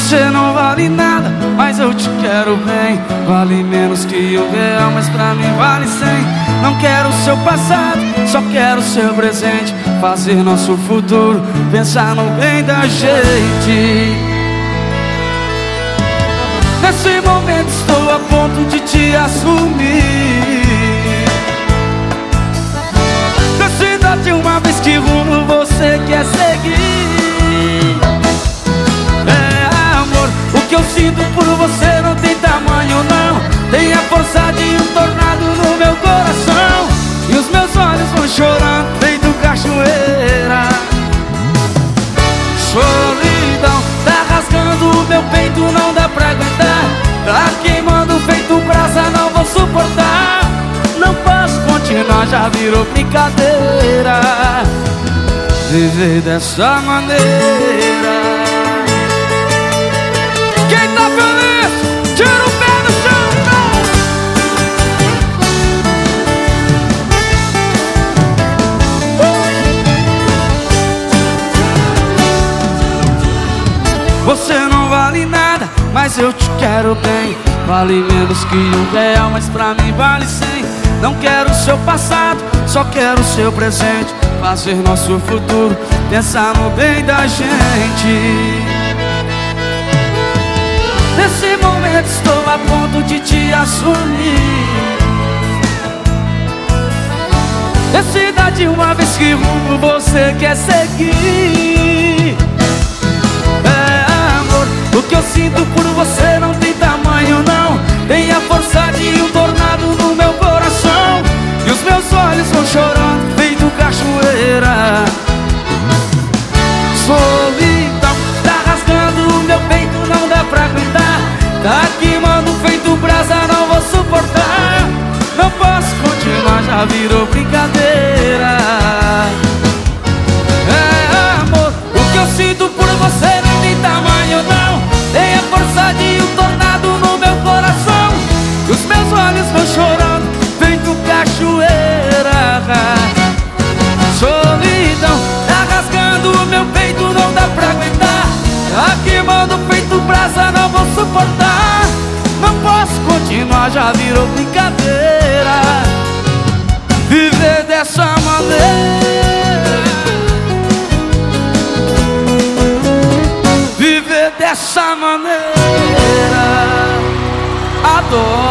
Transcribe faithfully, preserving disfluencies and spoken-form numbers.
Você não vale nada, mas eu te quero bem. Vale menos que um real, mas pra mim vale cem. Não quero o seu passado, só quero o seu presente. Fazer nosso futuro, pensar no bem da gente. Nesse momento estou a ponto de te assumir. Decida de uma vez que rumo você quer seguir. É amor, o que eu sinto por você não tem tamanho não. Tem a força de um tornado no meu coração. E os meus olhos vão chorando feito cachoeira. Solidão tá rasgando o meu peito, não dá pra aguentar. Tá queimando feito brasa, não vou suportar. Não posso continuar, já virou brincadeira viver dessa maneira. Quem tá feliz, tira o pé do chão. Você não vale nada, mas eu te quero bem. Vale menos que um real, mas pra mim vale cem. Não quero o seu passado, só quero o seu presente. Fazer nosso futuro, pensar no bem da gente. Nesse momento estou a ponto de te assumir. Decida de uma vez que rumo você quer seguir. O que eu sinto por você não tem tamanho não. Tem a força de um tornado no meu coração. E os meus olhos vão chorando feito cachoeira. Solidão tá rasgando o meu peito, não dá pra aguentar. Tá queimando feito brasa, não vou suportar. Não posso continuar, já virou brincadeira. É amor, o que eu sinto por você não tem tamanho não. Tem a força de um tornado no meu coração. E os meus olhos vão chorando feito cachoeira. Solidão tá rasgando o meu peito, não dá pra aguentar. Tá queimando feito brasa, não vou suportar. Não posso continuar, já virou brincadeira viver dessa maneira. Viver dessa maneira. Adoro.